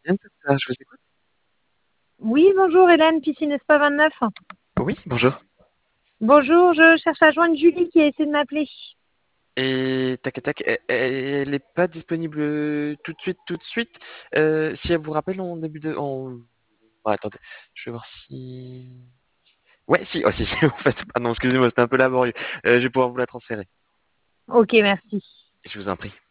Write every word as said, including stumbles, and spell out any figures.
Bien, ça, je vous écoute. Oui, bonjour Hélène, Piscine Spa vingt-neuf. Oui, bonjour. Bonjour, je cherche à joindre Julie qui a essayé de m'appeler. Et tac, tac, elle, elle est pas disponible euh, tout de suite, tout de suite. Euh, si elle vous rappelle en début de... En... Ah, attendez, je vais voir si... Ouais, si, oh, si, si, en fait, pardon, excusez-moi, c'était un peu laborieux. Euh, je vais pouvoir vous la transférer. Ok, merci. Je vous en prie.